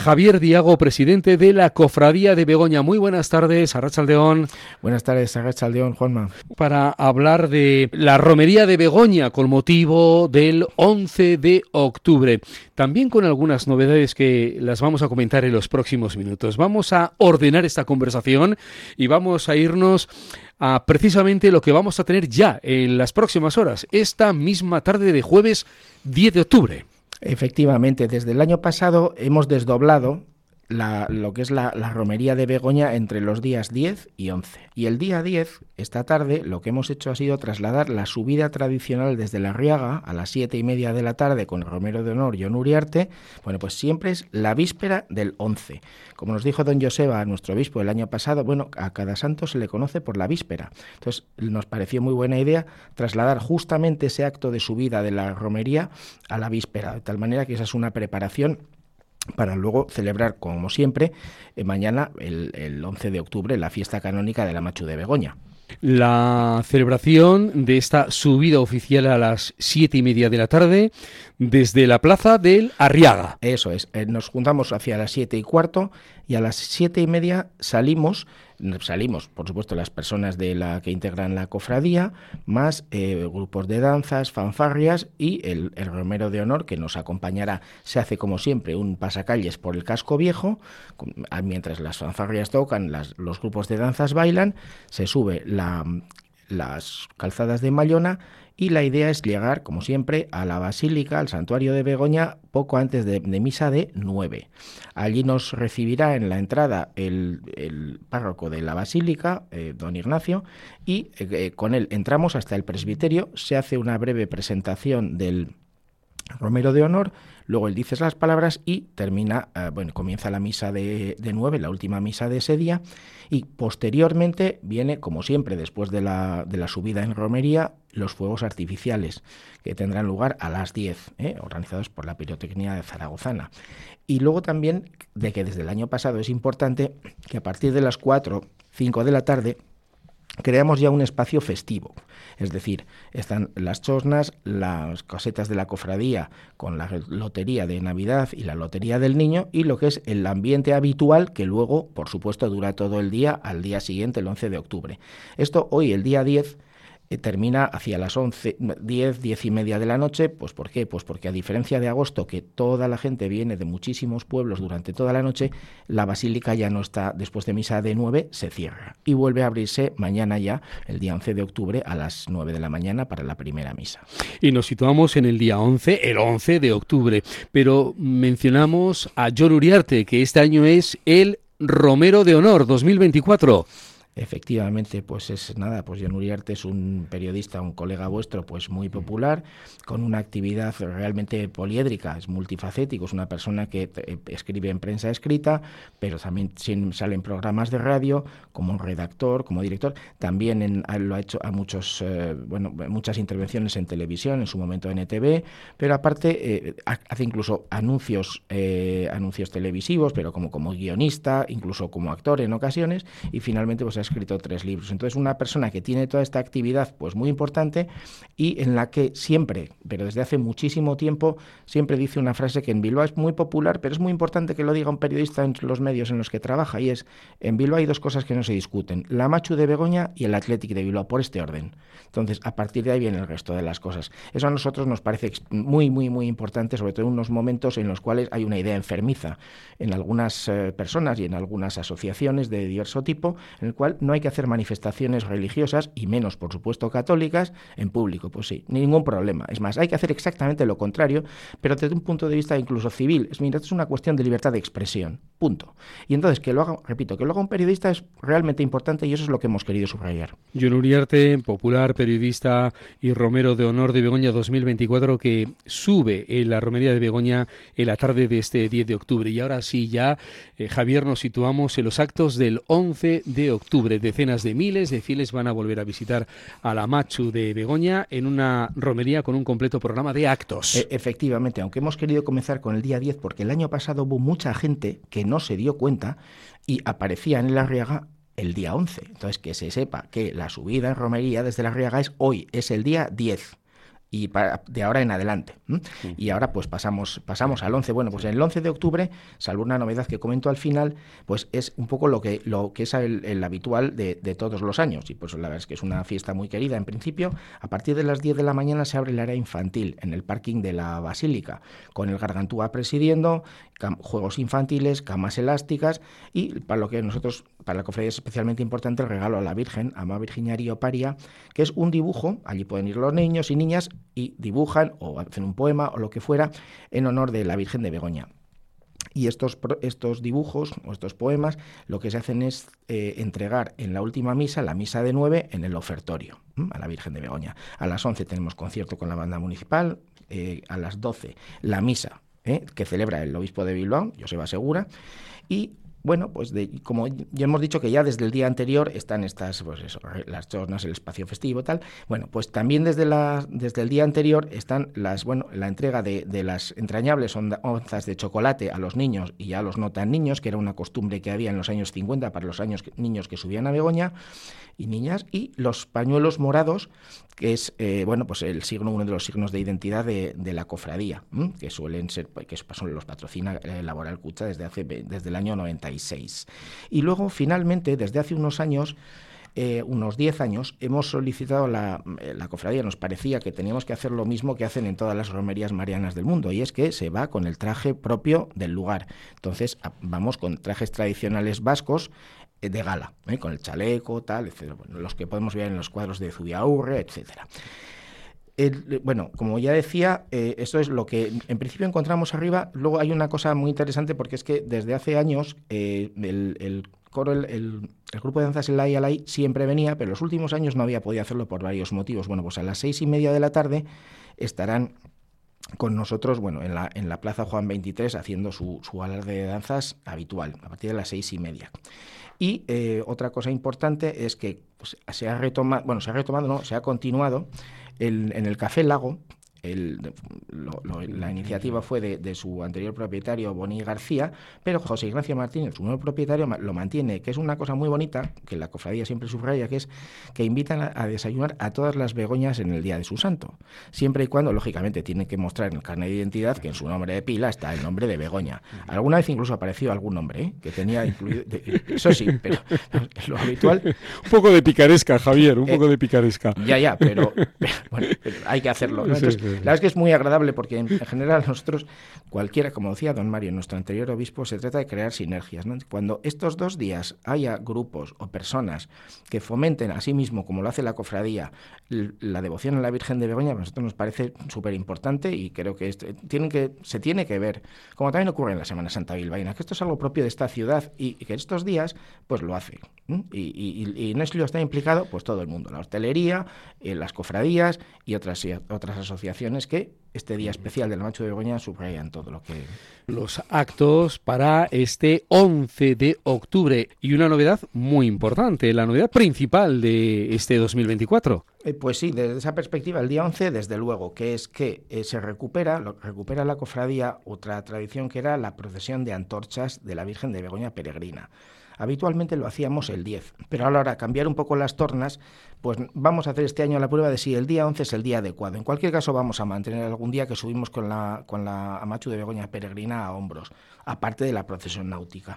Javier Diago, presidente de la Cofradía de Begoña. Muy buenas tardes, arratsaldeón. Buenas tardes, arratsaldeón, Juanma. Para hablar de la romería de Begoña con motivo del 11 de octubre. También con algunas novedades que las vamos a comentar en los próximos minutos. Vamos a ordenar esta conversación y vamos a irnos a precisamente lo que vamos a tener ya en las próximas horas, esta misma tarde de jueves 10 de octubre. Efectivamente, desde el año pasado hemos desdoblado lo que es la romería de Begoña entre los días 10 y 11. Y el día 10, esta tarde, lo que hemos hecho ha sido trasladar la subida tradicional desde la Arriaga a las 7:30 de la tarde con el Romero de Honor Jon Uriarte. Bueno, pues siempre es la víspera del 11. Como nos dijo don Joseba, nuestro obispo, el año pasado, bueno, a cada santo se le conoce por la víspera. Entonces, nos pareció muy buena idea trasladar justamente ese acto de subida de la romería a la víspera, de tal manera que esa es una preparación para luego celebrar, como siempre, mañana, el 11 de octubre, la fiesta canónica de la Machu de Begoña. La celebración de esta subida oficial a las 7:30 de la tarde desde la plaza del Arriaga. Eso es, nos juntamos hacia las 7:15 y a las 7:30 salimos, por supuesto, las personas que integran la cofradía, más grupos de danzas, fanfarrias y el Romero de Honor, que nos acompañará. Se hace, como siempre, un pasacalles por el casco viejo, mientras las fanfarrias tocan, los grupos de danzas bailan, se sube las calzadas de Mallona, y la idea es llegar, como siempre, a la Basílica, al Santuario de Begoña, poco antes de misa de 9. Allí nos recibirá en la entrada el párroco de la Basílica, don Ignacio, y con él entramos hasta el presbiterio. Se hace una breve presentación del Romero de Honor, luego él dice las palabras y termina, comienza la misa de 9, la última misa de ese día, y posteriormente viene, como siempre, después de la subida en romería, los fuegos artificiales, que tendrán lugar a las 10, organizados por la Pirotecnia de Zaragozana. Y luego también, de que desde el año pasado es importante que a partir de las 4, 5 de la tarde, creamos ya un espacio festivo, es decir, están las chosnas, las casetas de la cofradía con la lotería de Navidad y la lotería del Niño, y lo que es el ambiente habitual que luego, por supuesto, dura todo el día al día siguiente, el 11 de octubre. Esto hoy, el día 10, termina hacia las 10:30 de la noche. Pues ¿por qué? Pues porque a diferencia de agosto, que toda la gente viene de muchísimos pueblos durante toda la noche, la basílica ya no está, después de misa de 9, se cierra y vuelve a abrirse mañana ya, el día 11 de octubre, a las 9 de la mañana para la primera misa. Y nos situamos en el día 11, el 11 de octubre, pero mencionamos a Jon Uriarte, que este año es el Romero de Honor 2024. Efectivamente, pues Jon Uriarte es un periodista, un colega vuestro, pues muy popular, con una actividad realmente poliédrica, es multifacético, es una persona que escribe en prensa escrita, pero también sale en programas de radio, como redactor, como director, también lo ha hecho a muchas intervenciones en televisión, en su momento en ETV, pero aparte hace incluso anuncios televisivos, pero como guionista, incluso como actor en ocasiones, y finalmente pues ha escrito 3 libros. Entonces, una persona que tiene toda esta actividad pues muy importante y en la que siempre, pero desde hace muchísimo tiempo, siempre dice una frase que en Bilbao es muy popular, pero es muy importante que lo diga un periodista en los medios en los que trabaja, y es: en Bilbao hay 2 cosas que no se discuten, la Machu de Begoña y el Athletic de Bilbao, por este orden. Entonces, a partir de ahí viene el resto de las cosas. Eso a nosotros nos parece muy, muy, muy importante, sobre todo en unos momentos en los cuales hay una idea enfermiza en algunas personas y en algunas asociaciones de diverso tipo, en el cual no hay que hacer manifestaciones religiosas, y menos, por supuesto, católicas, en público. Pues sí, ningún problema. Es más, hay que hacer exactamente lo contrario, pero desde un punto de vista incluso civil. Es una cuestión de libertad de expresión. Punto. Y entonces, que lo haga un periodista es realmente importante, y eso es lo que hemos querido subrayar. Jon Uriarte, popular periodista y Romero de Honor de Begoña 2024, que sube en la romería de Begoña en la tarde de este 10 de octubre. Y ahora sí, ya, Javier, nos situamos en los actos del 11 de octubre. Decenas de miles de fieles van a volver a visitar a la Machu de Begoña en una romería con un completo programa de actos. Efectivamente, aunque hemos querido comenzar con el día 10 porque el año pasado hubo mucha gente que no se dio cuenta y aparecía en la Arriaga el día 11. Entonces, que se sepa que la subida en romería desde la Arriaga es hoy, es el día 10. y de ahora en adelante. Y ahora pues pasamos al 11. Bueno, pues el 11 de octubre, salvo una novedad que comento al final, pues es un poco lo que es el habitual de todos los años. Y pues la verdad es que es una fiesta muy querida. En principio, a partir de las 10 de la mañana se abre el área infantil en el parking de la Basílica, con el Gargantúa presidiendo, juegos infantiles, camas elásticas y para la cofradía es especialmente importante el regalo a la Virgen, a Ama Virginario Paria, que es un dibujo. Allí pueden ir los niños y niñas y dibujan o hacen un poema o lo que fuera en honor de la Virgen de Begoña. Y estos dibujos o estos poemas lo que se hacen es entregar en la última misa, la misa de 9, en el ofertorio a la Virgen de Begoña. A las 11 tenemos concierto con la banda municipal, a las 12 la misa que celebra el obispo de Bilbao, Joseba Segura, y bueno, pues como ya hemos dicho que ya desde el día anterior están estas, pues eso, las chornas, el espacio festivo, tal. Bueno, pues también desde el día anterior están la entrega de las entrañables onzas de chocolate a los niños y a los no tan niños, que era una costumbre que había en los años 50 para los niños que subían a Begoña y niñas, y los pañuelos morados, que es pues uno de los signos de identidad de la cofradía, que suelen ser, que los patrocina Laboral Cucha desde el año 96. Y luego, finalmente, desde hace unos años, unos 10 años, hemos solicitado la cofradía, nos parecía que teníamos que hacer lo mismo que hacen en todas las romerías marianas del mundo, y es que se va con el traje propio del lugar. Entonces, vamos con trajes tradicionales vascos, de gala, con el chaleco, tal, etcétera. Bueno, los que podemos ver en los cuadros de Zubiaurre, etcétera. Como ya decía, esto es lo que en principio encontramos arriba. Luego hay una cosa muy interesante, porque es que desde hace años el coro, el grupo de danzas El Lai Alai siempre venía, pero en los últimos años no había podido hacerlo por varios motivos. Bueno, pues a las 6:30 de la tarde estarán con nosotros, en la Plaza Juan 23, haciendo su alarde de danzas habitual, a partir de las 6:30. Y otra cosa importante es que pues, se ha continuado en el Café Lago. La iniciativa fue de su anterior propietario, Boni García, pero José Ignacio Martínez, su nuevo propietario, lo mantiene, que es una cosa muy bonita, que la cofradía siempre subraya, que es que invitan a desayunar a todas las Begoñas en el día de su santo, siempre y cuando, lógicamente, tienen que mostrar en el carnet de identidad que en su nombre de pila está el nombre de Begoña. Alguna vez incluso apareció algún nombre que tenía incluido, eso sí, pero lo habitual... Un poco de picaresca, Javier, un poco de picaresca. Ya, pero hay que hacerlo, ¿no? Entonces, la verdad es que es muy agradable porque en general nosotros, cualquiera, como decía don Mario, nuestro anterior obispo, se trata de crear sinergias, ¿no? Cuando estos 2 días haya grupos o personas que fomenten a sí mismo, como lo hace la cofradía, la devoción a la Virgen de Begoña, a nosotros nos parece súper importante y creo que se tiene que ver, como también ocurre en la Semana Santa bilbaína, que esto es algo propio de esta ciudad y que estos días pues lo hace. Y en eso está implicado pues todo el mundo, la hostelería, las cofradías y otras asociaciones que este día especial del Macho de Begoña subrayan todo lo que... Los actos para este 11 de octubre y una novedad muy importante, la novedad principal de este 2024. Pues sí, desde esa perspectiva, el día 11, desde luego, que es que se recupera la cofradía otra tradición que era la procesión de antorchas de la Virgen de Begoña peregrina. Habitualmente lo hacíamos el 10, pero ahora cambiar un poco las tornas, pues vamos a hacer este año la prueba de si el día 11 es el día adecuado. En cualquier caso vamos a mantener algún día que subimos con la Amachu de Begoña peregrina a hombros, aparte de la procesión náutica.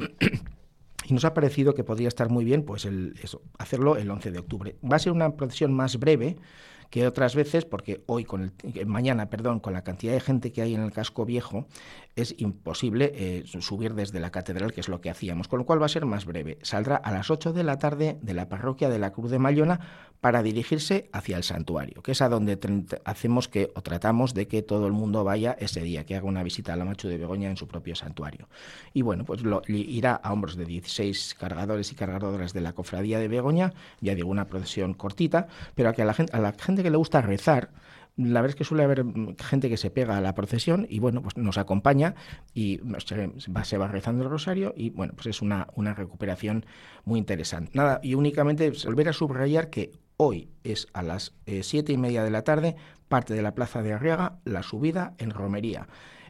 Y nos ha parecido que podría estar muy bien pues hacerlo el 11 de octubre. Va a ser una procesión más breve que otras veces, porque mañana, con la cantidad de gente que hay en el casco viejo, es imposible subir desde la catedral, que es lo que hacíamos, con lo cual va a ser más breve. Saldrá a las 8 de la tarde de la parroquia de la Cruz de Mallona para dirigirse hacia el santuario, que es a donde tratamos de que todo el mundo vaya ese día, que haga una visita a la Macho de Begoña en su propio santuario. Y bueno, pues irá a hombros de 16 cargadores y cargadoras de la cofradía de Begoña, ya digo, una procesión cortita, pero a la gente que le gusta rezar, la verdad es que suele haber gente que se pega a la procesión y bueno, pues nos acompaña y se va rezando el rosario y bueno, pues es una recuperación muy interesante. Nada, y únicamente volver a subrayar que hoy es a las 7:30 de la tarde, parte de la Plaza de Arriaga, la subida en romería.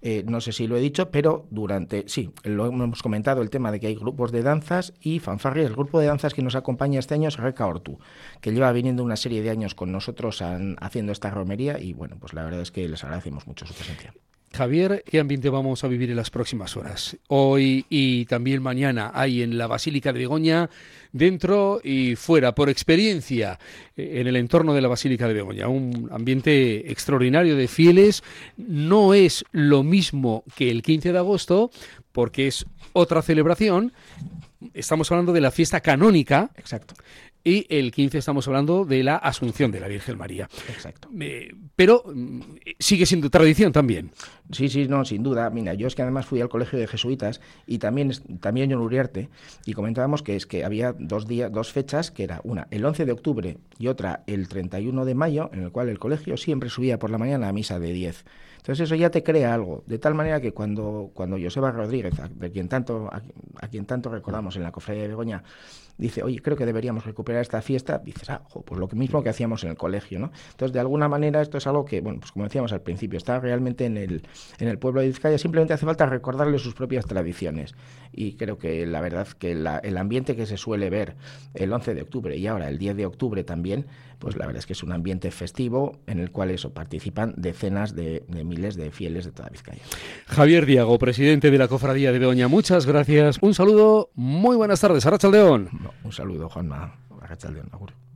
no sé si lo he dicho, pero sí, lo hemos comentado, el tema de que hay grupos de danzas y fanfarrias. El grupo de danzas que nos acompaña este año es Reca Ortu, que lleva viniendo una serie de años con nosotros haciendo esta romería y bueno, pues la verdad es que les agradecemos mucho su presencia. Javier, ¿qué ambiente vamos a vivir en las próximas horas? Hoy y también mañana hay en la Basílica de Begoña, dentro y fuera, por experiencia, en el entorno de la Basílica de Begoña. Un ambiente extraordinario de fieles. No es lo mismo que el 15 de agosto, porque es otra celebración. Estamos hablando de la fiesta canónica. Exacto. Y el 15 estamos hablando de la Asunción de la Virgen María. Exacto. Pero sigue siendo tradición también. Sí, no, sin duda. Mira, yo es que además fui al colegio de jesuitas y también yo en Uriarte, y comentábamos que había dos fechas, que era una el 11 de octubre y otra el 31 de mayo, en el cual el colegio siempre subía por la mañana a misa de 10. Entonces eso ya te crea algo, de tal manera que cuando Joseba Rodríguez, a quien tanto recordamos en la Cofradía de Begoña, dice, oye, creo que deberíamos recuperar esta fiesta, dices, pues lo mismo que hacíamos en el colegio, ¿no? Entonces, de alguna manera, esto es algo que, bueno, pues como decíamos al principio, está realmente en el pueblo de Vizcaya, simplemente hace falta recordarle sus propias tradiciones. Y creo que la verdad que el ambiente que se suele ver el 11 de octubre y ahora el 10 de octubre también, pues la verdad es que es un ambiente festivo en el cual participan decenas de miles de fieles de toda Vizcaya. Javier Diago, presidente de la Cofradía de Begoña, muchas gracias. Un saludo, muy buenas tardes. Arratsaldeon. Un saludo, Juanma. Arratsaldeon, agur.